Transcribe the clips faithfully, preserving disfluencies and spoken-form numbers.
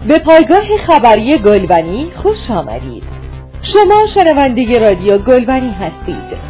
به پایگاه خبری گلبنی خوش آمدید. شما شنونده رادیو گلبنی هستید.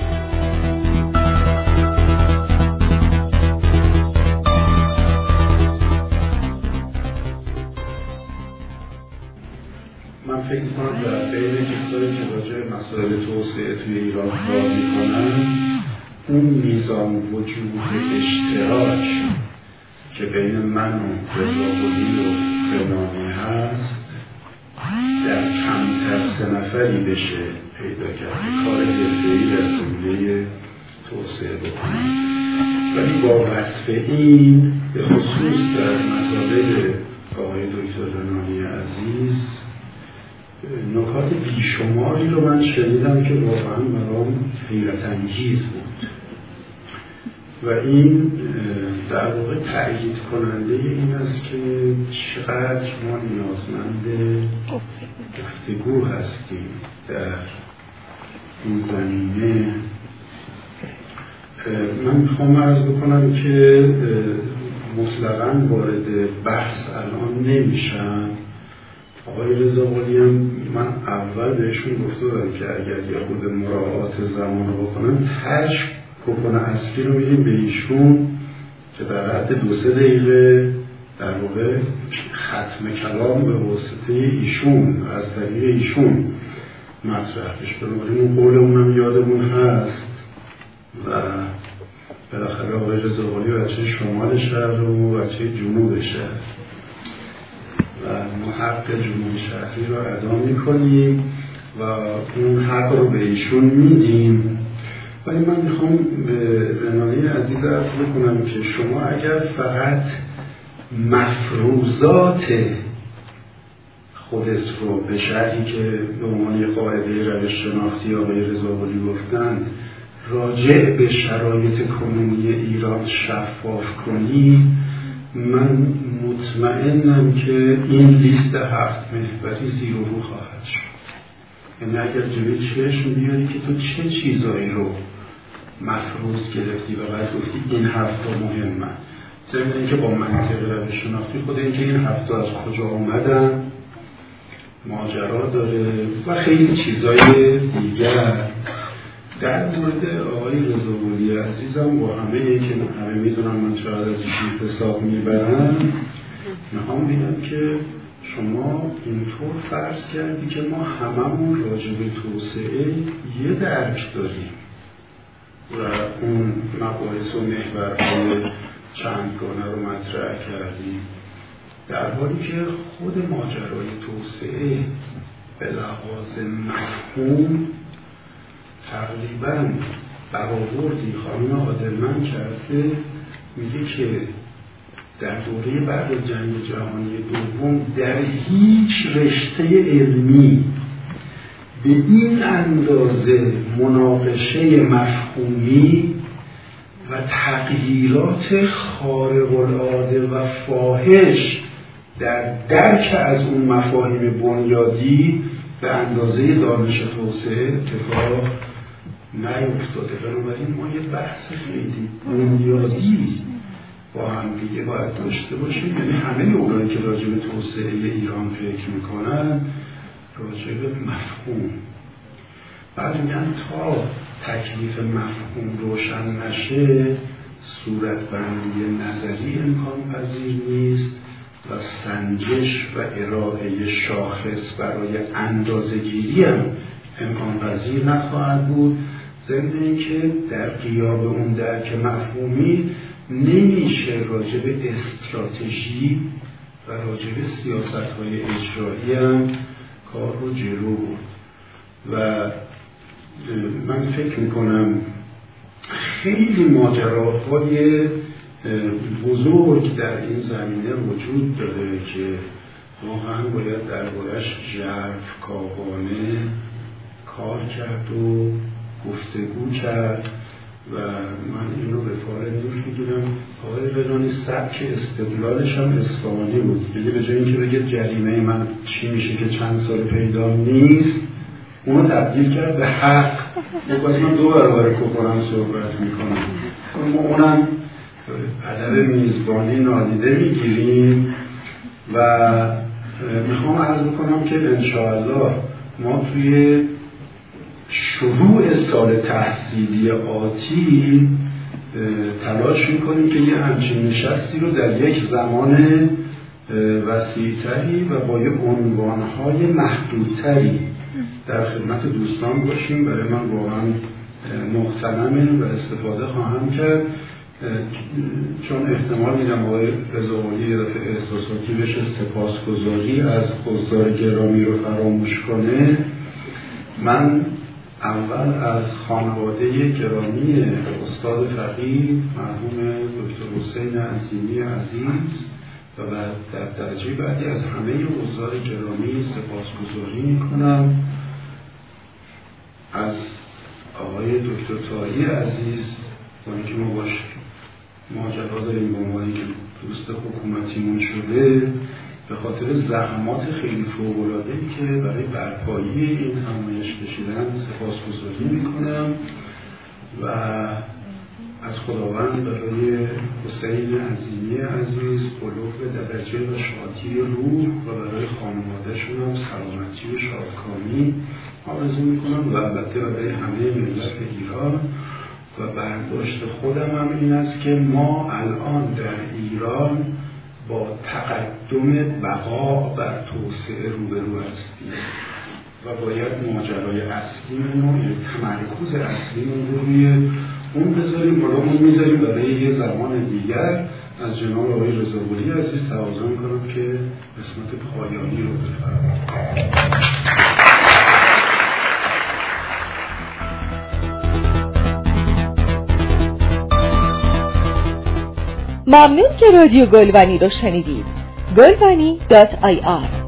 من فکر می‌کنم در بین کسایی که راجع به مسائل توسعه توی ایران کار می‌کنن، اون میزان وجود اشتراک که بین من و رضاقلی و رنانی هست در کمتر سه نفری بشه پیدا کرد کار حرفه‌ای در زمینه توسعه بکنه. ولی با وصف این به خصوص در مطالب آقای دکتر رنانی عزیز نکات بیشماری رو من شنیدم که واقعا برام حیرت انگیز بود و این در واقع تأیید کننده این است که چقدر ما نیازمند گفتگو هستیم در این زمینه. من میخوام عرض بکنم که مطلقاً وارد بحث الان نمیشم. آقای رضاقلی هم من اول بهشون گفته بودم که اگر یه خود مراعات زمان رو بکنم ترش کوپن اصلی رو میدیم به ایشون که در حد دو سه دقیقه در واقع ختم کلام به واسطه ایشون از طریق ایشون مطرح بشه. بنابراین اون قول اونم یادمون هست و بالاخره آقای رضاقلی بچه شمال شهر و بچه جنوب شهر و ما حق جنوب شهری رو ادا میکنیم و اون حق رو به ایشون میدیم. ولی من میخوام به رنانی عزیز عرض بکنم که شما اگر فقط مفروضات خودت رو به شرحی که به عنوان قاعده روش شناختی آقای رضاقلی گفتن راجع به شرایط کنونی ایران شفاف کنی، من مطمئنم که این لیست هفت محوری زیر و رو خواهد شد. یعنی اگر جلوی چشم بیاری که تو چه چیزایی رو مفروض گرفتی و بعد گفتی این هفت مهمه، ضمن اینکه با منطق روش شناختی خود اینکه این هفت از کجا اومدن ماجرا داره و خیلی چیزای دیگر. در مورد آقای رضاقلی عزیزم با همه ای که همه میدونم من چقدر از ایشون حساب میبرم، میخوام بگم که شما اینطور فرض کردی که ما هممون راجع به توسعه یه درک داریم و اون مباحث و محورهای چندگانه رو مطرح کردیم، در حالی که خود ماجرای توسعه به لحاظ مفهوم تقریباً برآوردی خانم عادلمند کرده. میگه که در دوره بعد از جنگ جهانی دوم در هیچ رشته علمی به این اندازه مناقشه مفهومی و تغییرات خارق العاده و فاحش در درک از اون مفاهیم بنیادی به اندازه دانش توسعه اتفاق نیفتاده. بنابراین ما یه بحث خیلی بنیادی با هم دیگه باید داشته باشیم. یعنی همه اونایی که راجع به توسعه ایران فکر میکنن راجع به مفهوم، بعد میگن تا تکلیف مفهوم روشن نشه صورتبندی نظری امکان پذیر نیست و سنجش و ارائه شاخص برای اندازه‌گیری هم امکان پذیر نخواهد بود. ضمن اینکه در غیاب اون درک مفهومی نمیشه راجع به استراتژی و راجع به سیاست‌های اجرایی هم کار رو جلو برد. و من فکر میکنم خیلی ماجراهای بزرگ در این زمینه وجود داره که واقعا باید دربارش ژرف‌کاوانه کار کرد و گفتگو کرد و من اینو به کار نور میگیرم. آقای رنانی سبک استدلالش هم اصفهانی بود، یعنی به جای اینکه بگه جریمه من چی میشه که چند سال پیدا نیست، اونو تبدیل کرد به حق. باز من دو برابر کوپنم صحبت میکنم، ما اونم ادب میزبانی نادیده میگیریم و میخوام عرض بکنم که انشاءالله ما توی شروع سال تحصیلی آتی تلاش میکنیم که یه همچین نشستی رو در یک زمان وسیع‌تری و با یه عنوانهای محدودتری در خدمت دوستان باشیم. برای من واقعا مغتنمه و استفاده خواهم کرد، چون احتمال میدم آقای رضاقلی یه دفعه احساساتی بشه، سپاسگزاری از حضار گرامی رو فراموش کنه. من اول از خانواده گرامی استاد فقیه مرحوم دکتر حسین عظیمی عزیز و در درجه بعدی از همه حضار گرامی سپاسگزاری میکنم. از آقای دکتر طاهی عزیز با اینکه ما باش ماجرا داریم با عنوانی که دوست حکومتیمون شده، به خاطر زحمات خیلی فوق‌العاده‌ای که برای برپایی این همایش کشیدن سپاسگزاری میکنم و از خداوند برای حسین عظیمی عزیز بلوغ درجه و شادی روح و برای خانواده‌شون هم سلامتی و شادکامی آرزو میکنم و البته برای همه ملت ایران. و برداشت خودم هم این است که ما الان در ایران با تقدم بقا بر توسعه روبرو هستیم و باید ماجرای اصلیمون، یعنی تمرکز اصلیمون رو روی اون بذاریم، برامون میذاریم برای یه زمان دیگر. از جناب آقای رضاقلی عزیز تقاضا میکنم که قسمت پایانی رو بفرمایید. ممنون که رادیو گلبنی رو شنیدید. گلبنی دات آی آر